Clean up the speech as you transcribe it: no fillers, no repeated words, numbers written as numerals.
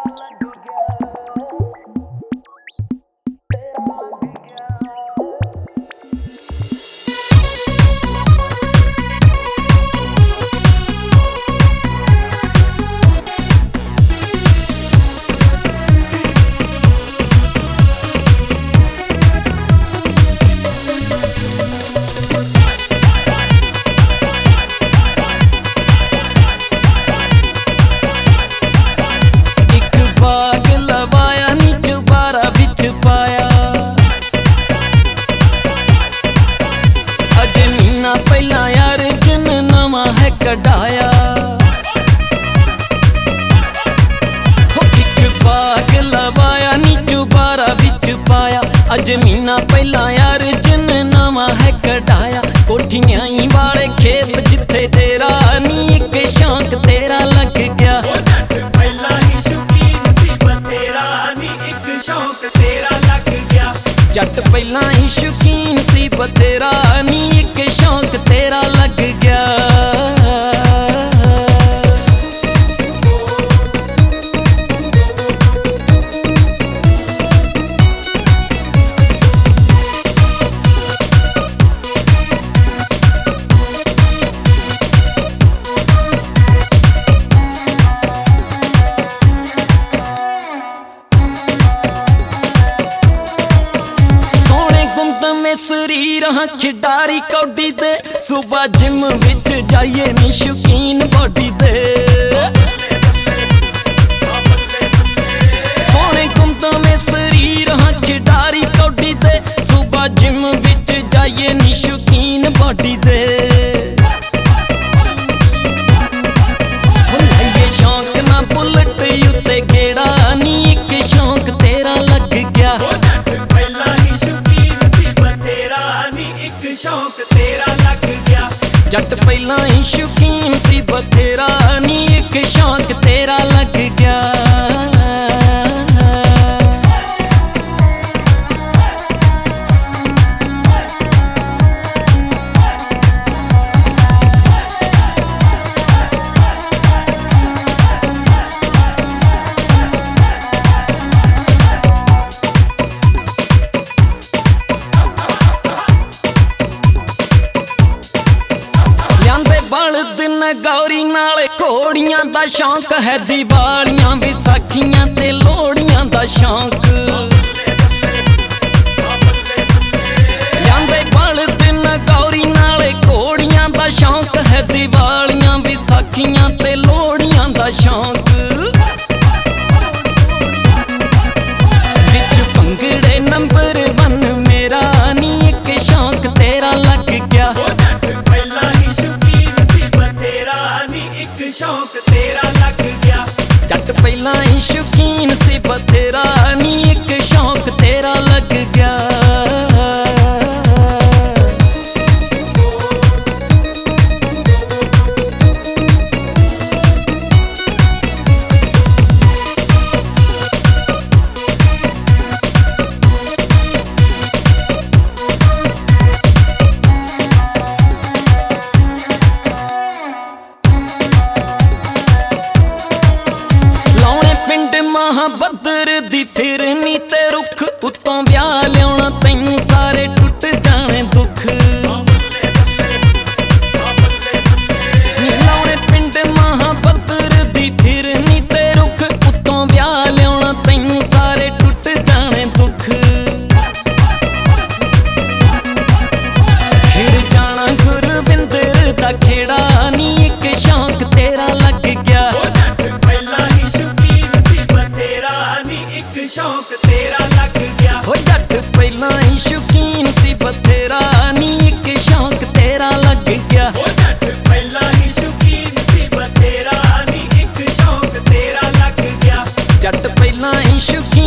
कढ़ाया एक बाग लवाया नीचू बारा बिच पाया अज महीना पहला यार जिन नवा है कढ़ाया कोठियां वाले खेत जिथे तेरा नी एक शौक तेरा लग गया जट पहला ही शौकीन सी बतेरा नी एक शौक तेरा लग गया। शरीर हाँ खिडारी कौडी दे सुबह जिम विच जाइए नी शौकीन बॉडी दे सोने गुमता में शरीर हाँ खिडारी कौडी दे सुबह जिम विच जाइए नी शौकीन बॉडी दे शौक ना बुलेट उत्ते गेड़ा नी एक शौक तेरा लग गया शौक तेरा लग गया जट पहला ही शौकीन सी बतेरा नी एक शौक तेरा लग गया। बलद गौरी नाले घोड़ियां दा शौक है दिवालियां विसाखियां ते लोहड़ियां दा शौक जांदे बलद गौरी नाले घोड़ियां दा शौक है दिवालियां विसाखियां ते लोहड़ियां दा शौक विच भंगड़े नंबर 1 मेरा नी एक शौक तेरा लग गया शौक तेरा लग गया जट पहला ही शौकीन सी बतेरा नी एक शौक तेरा लग गया। बदर दी फिरनी ते रुख उत्तों ब्याह लियाना तैनू सारे टुट जाने दुख लाउने पिंड महाबदर दी फिरनी ते रुख उत्तों ब्याह लियाना तैनू सारे टुट जाने दुख खिड़ जाना गुरविंदर दा खेड़ा नी एक शौक तेरा लग गया शौक तेरा लग गया हो जट पहला ही शौकीन सी बतेरा नी एक शौक तेरा लग गया जट पहला ही शौकीन सी बतेरा नी एक शौक तेरा लग गया जट पहला ही शौकीन